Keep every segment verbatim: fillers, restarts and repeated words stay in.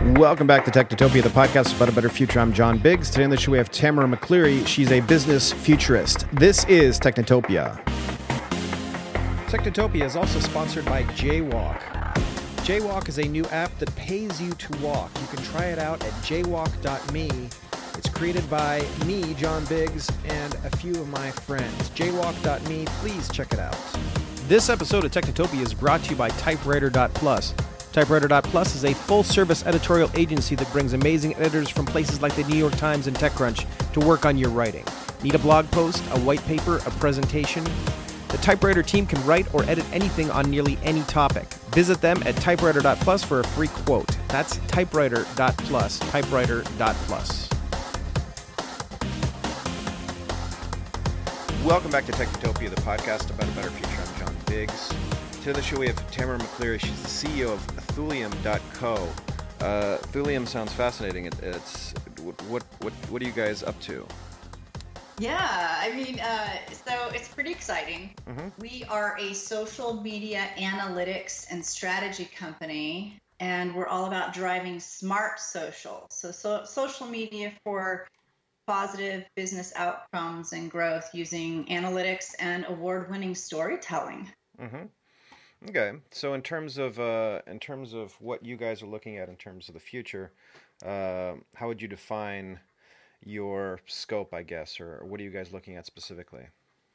Welcome back to Technotopia, the podcast about a better future. I'm John Biggs. Today on the show we have Tamara McCleary. She's a business futurist. This is Technotopia. Technotopia is also sponsored by Jaywalk. Jaywalk is a new app that pays you to walk. You can try it out at jaywalk dot me. It's created by me, John Biggs, and a few of my friends. jaywalk dot me. Please check it out. This episode of Technotopia is brought to you by typewriter dot plus. typewriter dot plus is a full-service editorial agency that brings amazing editors from places like the New York Times and TechCrunch to work on your writing. Need a blog post, a white paper, a presentation? The Typewriter team can write or edit anything on nearly any topic. Visit them at typewriter dot plus for a free quote. That's typewriter dot plus, typewriter dot plus. Welcome back to Technotopia, the podcast about a better future. I'm John Biggs. Today on the show we have Tamara McCleary. She's the C E O of Thulium dot co. Uh, Thulium sounds fascinating. It, it's what what what are you guys up to? Yeah, I mean, uh, so it's pretty exciting. Mm-hmm. We are a social media analytics and strategy company, and we're all about driving smart social. So, so social media for positive business outcomes and growth using analytics and award-winning storytelling. Mm-hmm. Okay, so in terms of uh, in terms of what you guys are looking at in terms of the future, uh, how would you define your scope, I guess, or what are you guys looking at specifically?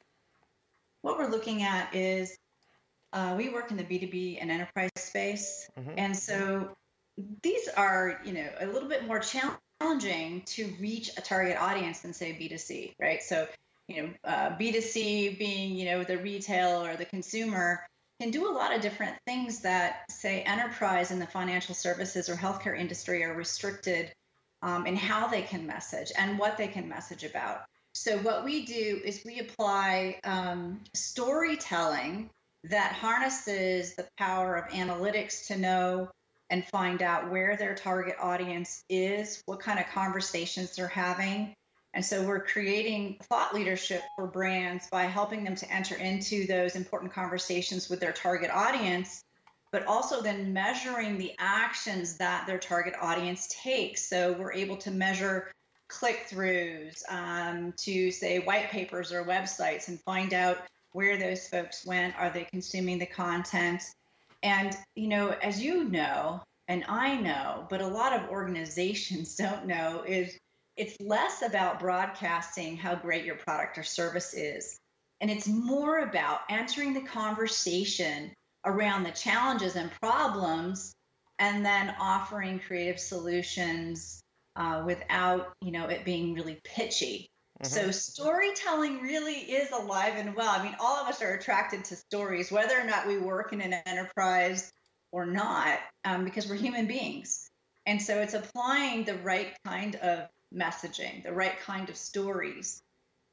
What we're looking at is uh, we work in the B two B and enterprise space, Mm-hmm. and so these are, you know, a little bit more challenging to reach a target audience than say B two C, right? So, you know, uh, B two C being, you know, the retail or the consumer can do a lot of different things that, say, enterprise in the financial services or healthcare industry are restricted um, in how they can message and what they can message about. So what we do is we apply um, storytelling that harnesses the power of analytics to know and find out where their target audience is, what kind of conversations they're having. And so we're creating thought leadership for brands by helping them to enter into those important conversations with their target audience, but also then measuring the actions that their target audience takes. So we're able to measure click-throughs um, to, say, white papers or websites and find out where those folks went. Are they consuming the content? And, you know, as you know, and I know, but a lot of organizations don't know, is it's less about broadcasting how great your product or service is. And it's more about entering the conversation around the challenges and problems and then offering creative solutions uh, without, you know, it being really pitchy. Mm-hmm. So storytelling really is alive and well. I mean, all of us are attracted to stories, whether or not we work in an enterprise or not, um, because we're human beings. And so it's applying the right kind of messaging, the right kind of stories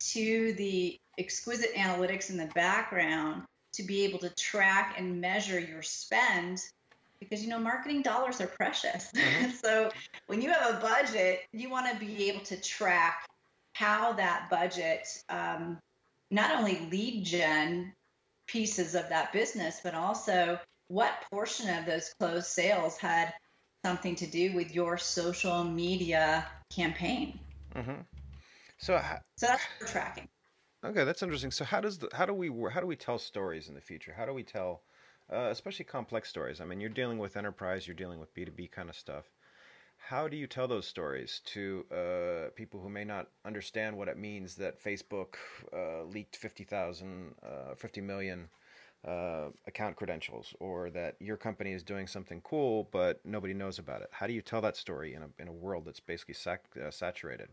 to the exquisite analytics in the background to be able to track and measure your spend, because, you know, marketing dollars are precious. Mm-hmm. So when you have a budget, you want to be able to track how that budget, um, not only lead gen pieces of that business, but also what portion of those closed sales had something to do with your social media campaign. Mm-hmm. So, ha- so that's what we're tracking. Okay, that's interesting. So, how does the how do we how do we tell stories in the future? How do we tell, uh, especially complex stories? I mean, you're dealing with enterprise, you're dealing with B two B kind of stuff. How do you tell those stories to uh, people who may not understand what it means that Facebook uh, leaked fifty thousand, uh, fifty million uh, account credentials, or that your company is doing something cool but nobody knows about it? How do you tell that story in a in a world that's basically sac- uh, saturated?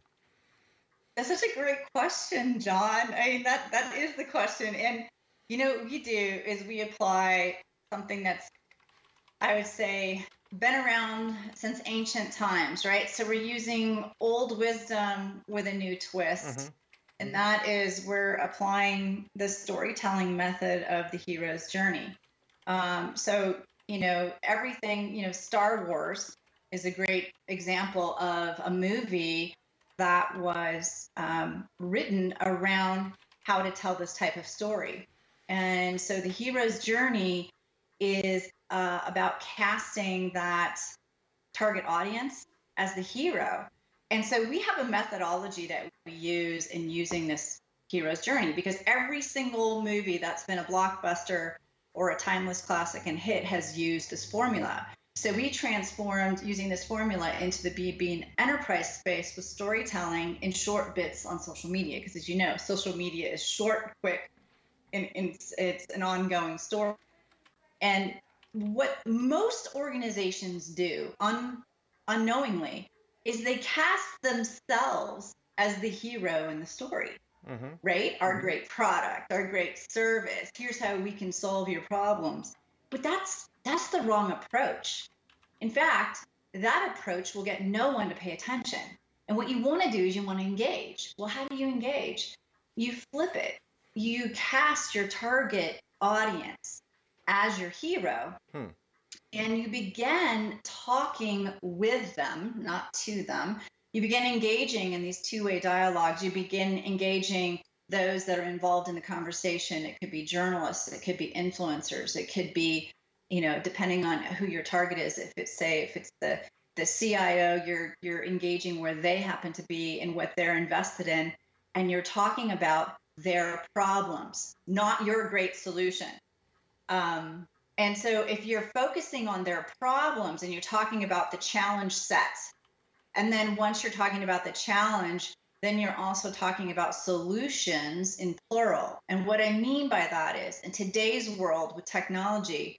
That's such a great question, John. I mean, that that is the question. And, you know, what we do is we apply something that's, I would say, been around since ancient times, right? So we're using old wisdom with a new twist. Mm-hmm. And that is we're applying the storytelling method of the hero's journey. Um, so, you know, everything, you know, Star Wars is a great example of a movie that was um, written around how to tell this type of story. And so the hero's journey is uh, about casting that target audience as the hero. And so we have a methodology that we use in using this hero's journey, because every single movie that's been a blockbuster or a timeless classic and hit has used this formula. So we transformed using this formula into the B two B enterprise space with storytelling in short bits on social media. Because as you know, social media is short, quick, and, and it's, it's an ongoing story. And what most organizations do un, unknowingly is they cast themselves as the hero in the story, mm-hmm. right? Our mm-hmm. great product, our great service. Here's how we can solve your problems. But that's that's the wrong approach. In fact, that approach will get no one to pay attention. And what you want to do is you want to engage. Well, how do you engage? You flip it. You cast your target audience as your hero. Hmm. And you begin talking with them, not to them. You begin engaging in these two-way dialogues. You begin engaging those that are involved in the conversation. It could be journalists. It could be influencers. It could be, you know, depending on who your target is. If it's, say, if it's the, the C I O, you're, you're engaging where they happen to be and what they're invested in. And you're talking about their problems, not your great solution. Um, And so if you're focusing on their problems and you're talking about the challenge sets, and then once you're talking about the challenge, then you're also talking about solutions in plural. And what I mean by that is, in today's world with technology,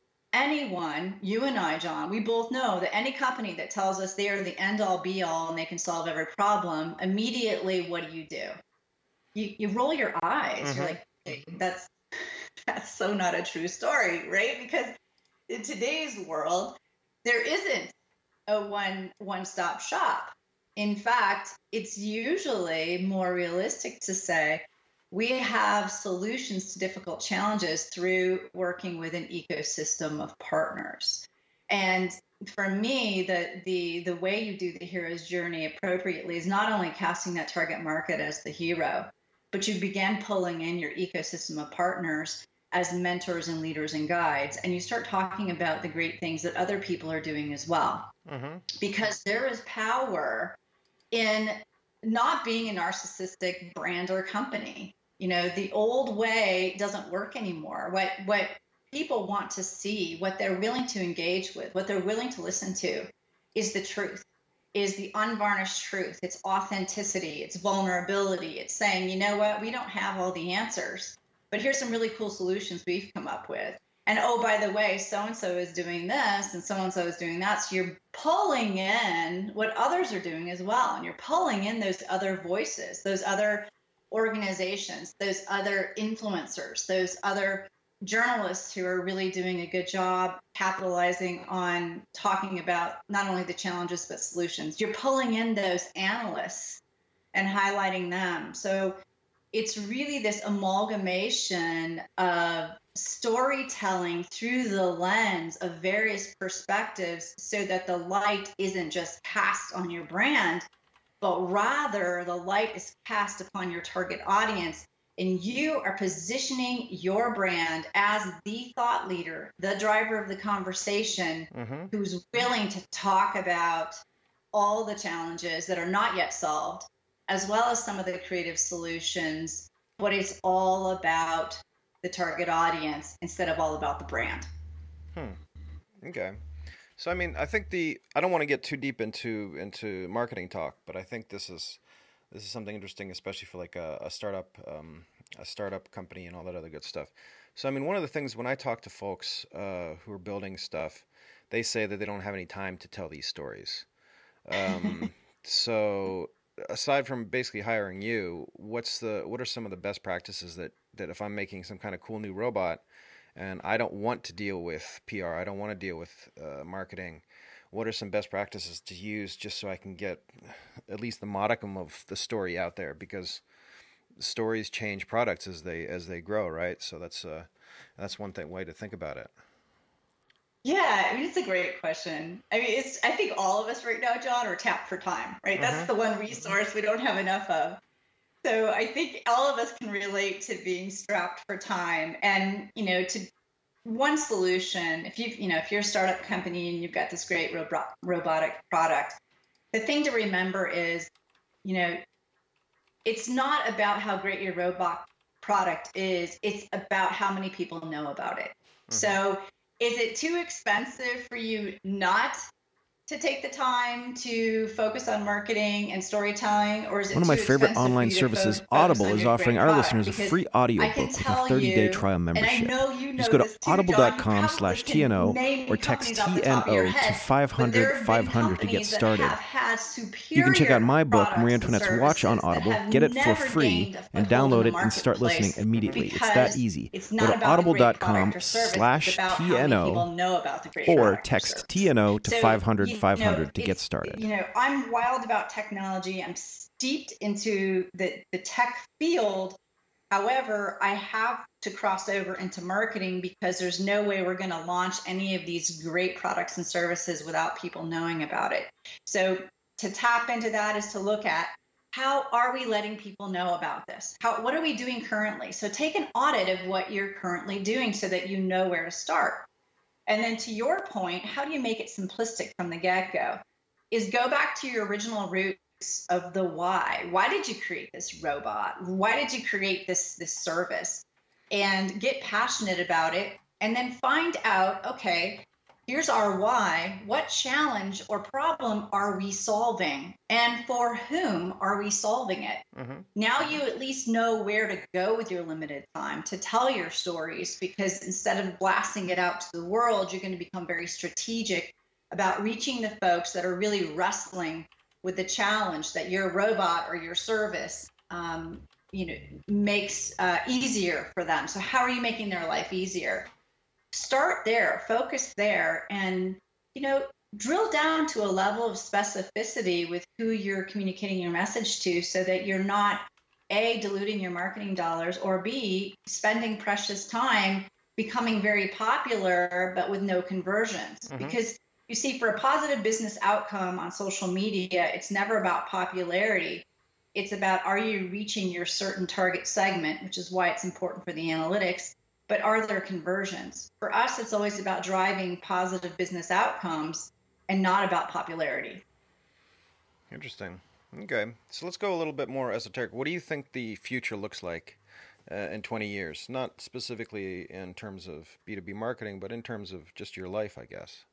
anyone, you and I, John, we both know that any company that tells us they are the end-all be-all and they can solve every problem, immediately what do you do? You, you roll your eyes. Mm-hmm. You're like, hey, that's That's so not a true story, right? Because in today's world, there isn't a one one-stop shop. In fact, it's usually more realistic to say we have solutions to difficult challenges through working with an ecosystem of partners. And for me, the the the way you do the hero's journey appropriately is not only casting that target market as the hero, but you begin pulling in your ecosystem of partners as mentors and leaders and guides, and you start talking about the great things that other people are doing as well. Mm-hmm. Because there is power in not being a narcissistic brand or company. You know, the old way doesn't work anymore. What what people want to see, what they're willing to engage with, what they're willing to listen to is the truth, is the unvarnished truth. It's authenticity, it's vulnerability. It's saying, you know what, we don't have all the answers, but here's some really cool solutions we've come up with. And oh, by the way, so-and-so is doing this and so-and-so is doing that. So you're pulling in what others are doing as well. And you're pulling in those other voices, those other organizations, those other influencers, those other journalists who are really doing a good job capitalizing on talking about not only the challenges, but solutions. You're pulling in those analysts and highlighting them. So it's really this amalgamation of storytelling through the lens of various perspectives so that the light isn't just cast on your brand, but rather the light is cast upon your target audience. And you are positioning your brand as the thought leader, the driver of the conversation, mm-hmm. who's willing to talk about all the challenges that are not yet solved, as well as some of the creative solutions, but it's all about the target audience instead of all about the brand. Hmm. Okay. So, I mean, I think the, I don't want to get too deep into, into marketing talk, but I think this is, this is something interesting, especially for like a, a startup, um, a startup company and all that other good stuff. So, I mean, one of the things when I talk to folks uh, who are building stuff, they say that they don't have any time to tell these stories. Um, so aside from basically hiring you, what's the, what are some of the best practices that, that if I'm making some kind of cool new robot and I don't want to deal with P R, I don't want to deal with uh, marketing, what are some best practices to use just so I can get at least the modicum of the story out there? Because stories change products as they as they grow, right? So that's uh, that's one thing way to think about it. Yeah, I mean, it's a great question. I mean, it's I think all of us right now, John, are tapped for time, right? Mm-hmm. That's the one resource we don't have enough of. So I think all of us can relate to being strapped for time, and you know, to one solution, if you you know, if you're a startup company and you've got this great robot, robotic product, the thing to remember is, you know, it's not about how great your robot product is. It's about how many people know about it. Mm-hmm. So is it too expensive for you not to take the time to focus on marketing and storytelling, or is it One of my favorite online services, fo- Audible, is offering our listeners a free audiobook with a thirty-day you, trial membership. Know you know Just go to too, audible.com slash TNO or text T N O to five hundred five hundred to get started. You can check out my book, Marie Antoinette's Watch, on Audible, get it for free, and download it and start listening immediately. It's that easy. Go to audible.com slash TNO or text T N O to five hundred five hundred to get started. You know, I'm wild about technology. I'm steeped into the, the tech field. However, I have to cross over into marketing because there's no way we're going to launch any of these great products and services without people knowing about it. So to tap into that is to look at, how are we letting people know about this? How, what are we doing currently? So take an audit of what you're currently doing so that you know where to start. And then to your point, how do you make it simplistic from the get-go? Is go back to your original roots of the why. Why did you create this robot? Why did you create this, this service? And get passionate about it. And then find out, okay, here's our why. What challenge or problem are we solving? And for whom are we solving it? Mm-hmm. Now you at least know where to go with your limited time to tell your stories, because instead of blasting it out to the world, you're going to become very strategic about reaching the folks that are really wrestling with the challenge that your robot or your service um, you know, makes uh, easier for them. So how are you making their life easier? Start there, focus there, and, you know, drill down to a level of specificity with who you're communicating your message to, so that you're not, A, diluting your marketing dollars, or B, spending precious time becoming very popular but with no conversions. Mm-hmm. Because you see, for a positive business outcome on social media, it's never about popularity. It's about, are you reaching your certain target segment, which is why it's important for the analytics. But are there conversions? For us, it's always about driving positive business outcomes and not about popularity. Interesting. Okay. So let's go a little bit more esoteric. What do you think the future looks like uh, in twenty years? Not specifically in terms of B two B marketing, but in terms of just your life, I guess.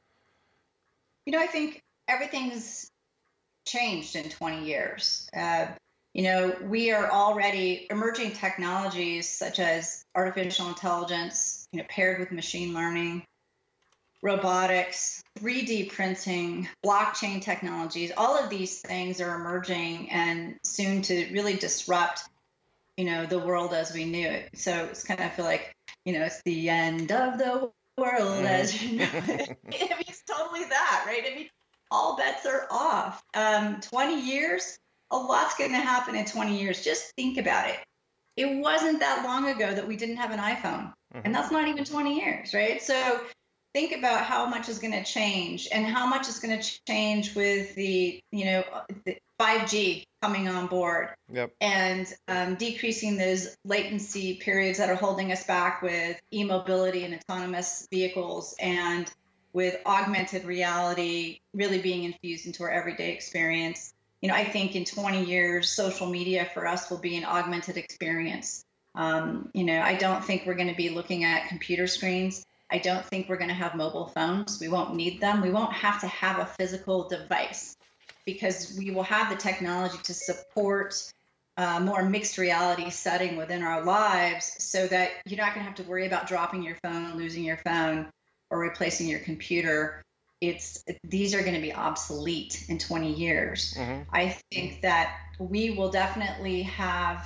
You know, I think everything's changed in twenty years. Uh, You know, we are already emerging technologies such as artificial intelligence, you know, paired with machine learning, robotics, three D printing, blockchain technologies. All of these things are emerging and soon to really disrupt, you know, the world as we knew it. So it's kind of, I feel like, you know, it's the end of the world as you know it. I mean, it's totally that, right? I mean, all bets are off. Um, twenty years. A lot's going to happen in twenty years. Just think about it. It wasn't that long ago that we didn't have an iPhone, mm-hmm. and that's not even twenty years, right? So think about how much is going to change, and how much is going to change with the, you know, the five G coming on board, yep. and um, decreasing those latency periods that are holding us back with e-mobility and autonomous vehicles, and with augmented reality really being infused into our everyday experience. You know, I think in twenty years, social media for us will be an augmented experience. Um, you know, I don't think we're going to be looking at computer screens. I don't think we're going to have mobile phones. We won't need them. We won't have to have a physical device, because we will have the technology to support a more mixed reality setting within our lives, so that you're not going to have to worry about dropping your phone, losing your phone, or replacing your computer. It's these are going to be obsolete in twenty years. Mm-hmm. I think that we will definitely have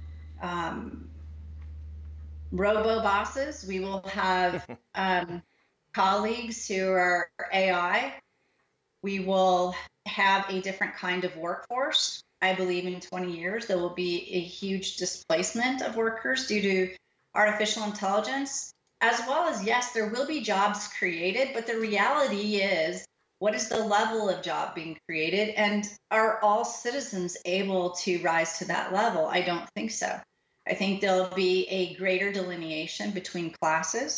um, robo bosses. We will have um, colleagues who are A I. We will have a different kind of workforce. I believe in twenty years there will be a huge displacement of workers due to artificial intelligence. As well as, yes, there will be jobs created, but the reality is, what is the level of job being created? And are all citizens able to rise to that level? I don't think so. I think there'll be a greater delineation between classes.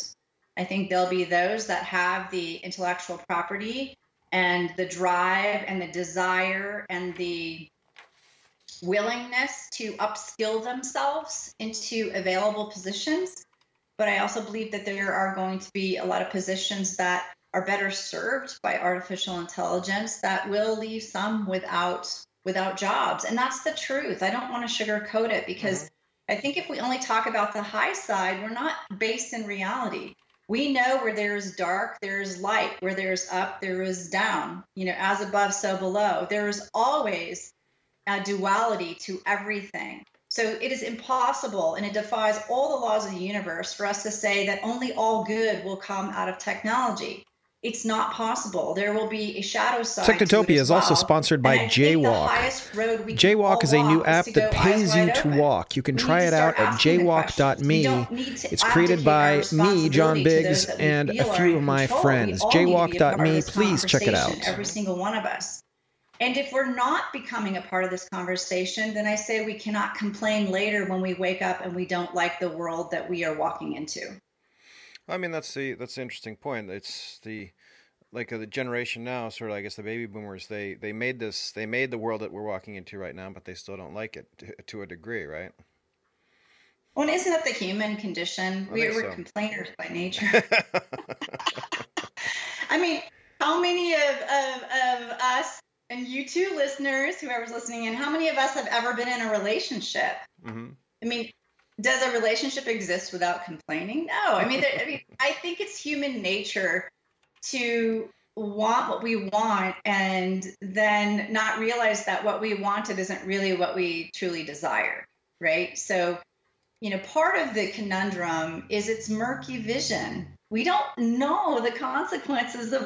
I think there'll be those that have the intellectual property and the drive and the desire and the willingness to upskill themselves into available positions. But I also believe that there are going to be a lot of positions that are better served by artificial intelligence that will leave some without without jobs. And that's the truth. I don't want to sugarcoat it, because mm-hmm. I think if we only talk about the high side, we're not based in reality. We know where there is dark, there is light. Where there is up, there is down. You know, as above, so below. There is always a duality to everything. So it is impossible, and it defies all the laws of the universe, for us to say that only all good will come out of technology. It's not possible. There will be a shadow side. Technotopia is well. also sponsored by Jaywalk. Jaywalk is a new app that pays you to walk. You can try it out at jaywalk dot me. It's created by me, John Biggs, and a few of my friends. jaywalk dot me. Please check it out. Every single one of us. And if we're not becoming a part of this conversation, then I say we cannot complain later when we wake up and we don't like the world that we are walking into. I mean, that's the that's the interesting point. It's the like uh, the generation now, sort of, I guess the baby boomers. They they made this. They made the world that we're walking into right now, but they still don't like it to, to a degree, right? Well, and isn't that the human condition? I We're, think we're so. complainers by nature. I mean, how many of, of of us, and you too, listeners, whoever's listening in, how many of us have ever been in a relationship? Mm-hmm. I mean, does a relationship exist without complaining? No. I mean, there, I mean, I think it's human nature to want what we want and then not realize that what we wanted isn't really what we truly desire, right? So, you know, part of the conundrum is its murky vision. We don't know the consequences of